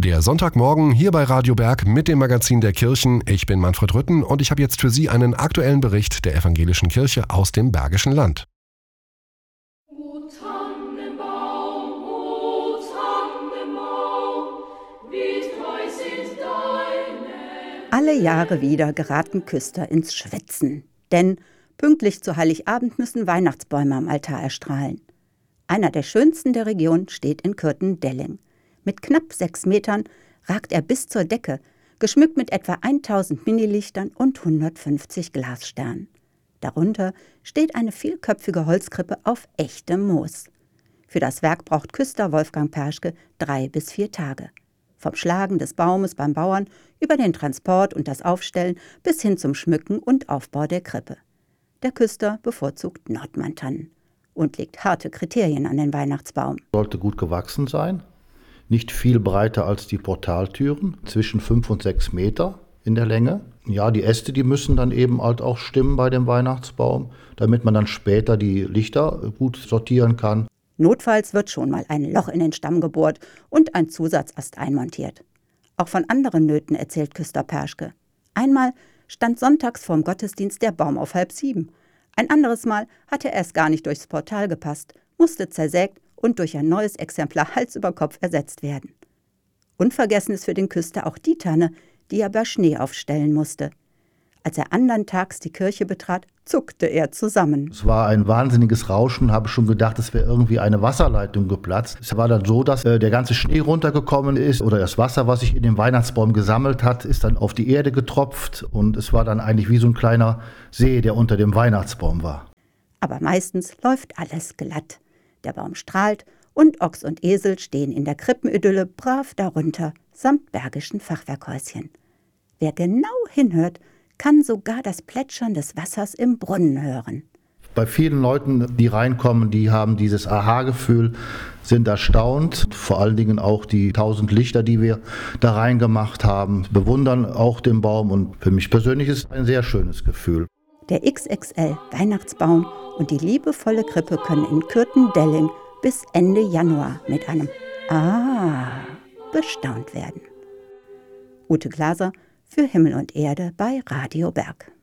Der Sonntagmorgen hier bei Radio Berg mit dem Magazin der Kirchen. Ich bin Manfred Rütten und ich habe jetzt für Sie einen aktuellen Bericht der evangelischen Kirche aus dem Bergischen Land. O Tannenbaum, wie treu sind deine. Alle Jahre wieder geraten Küster ins Schwitzen. Denn pünktlich zu Heiligabend müssen Weihnachtsbäume am Altar erstrahlen. Einer der schönsten der Region steht in Kürten-Delling. Mit knapp 6 Metern ragt er bis zur Decke, geschmückt mit etwa 1000 Minilichtern und 150 Glassternen. Darunter steht eine vielköpfige Holzkrippe auf echtem Moos. Für das Werk braucht Küster Wolfgang Perschke 3 bis 4 Tage. Vom Schlagen des Baumes beim Bauern über den Transport und das Aufstellen bis hin zum Schmücken und Aufbau der Krippe. Der Küster bevorzugt Nordmann-Tannen und legt harte Kriterien an den Weihnachtsbaum. Sollte gut gewachsen sein, nicht viel breiter als die Portaltüren, zwischen 5 und 6 Meter in der Länge. Ja, die Äste, die müssen dann eben halt auch stimmen bei dem Weihnachtsbaum, damit man dann später die Lichter gut sortieren kann. Notfalls wird schon mal ein Loch in den Stamm gebohrt und ein Zusatzast einmontiert. Auch von anderen Nöten erzählt Küster Perschke. Einmal stand sonntags vorm Gottesdienst der Baum auf 6:30. Ein anderes Mal hatte er erst gar nicht durchs Portal gepasst, musste zersägt und durch ein neues Exemplar Hals über Kopf ersetzt werden. Unvergessen ist für den Küster auch die Tanne, die er bei Schnee aufstellen musste. Als er andern Tags die Kirche betrat, zuckte er zusammen. Es war ein wahnsinniges Rauschen, habe schon gedacht, es wäre irgendwie eine Wasserleitung geplatzt. Es war dann so, dass der ganze Schnee runtergekommen ist oder das Wasser, was sich in dem Weihnachtsbaum gesammelt hat, ist dann auf die Erde getropft und es war dann eigentlich wie so ein kleiner See, der unter dem Weihnachtsbaum war. Aber meistens läuft alles glatt. Der Baum strahlt und Ochs und Esel stehen in der Krippenidylle brav darunter, samt bergischen Fachwerkhäuschen. Wer genau hinhört, kann sogar das Plätschern des Wassers im Brunnen hören. Bei vielen Leuten, die reinkommen, die haben dieses Aha-Gefühl, sind erstaunt. Vor allen Dingen auch die 1000 Lichter, die wir da reingemacht haben, bewundern auch den Baum. Und für mich persönlich ist es ein sehr schönes Gefühl. Der XXL-Weihnachtsbaum und die liebevolle Krippe können in Kürten-Delling bis Ende Januar mit einem bestaunt werden. Ute Glaser für Himmel und Erde bei Radio Berg.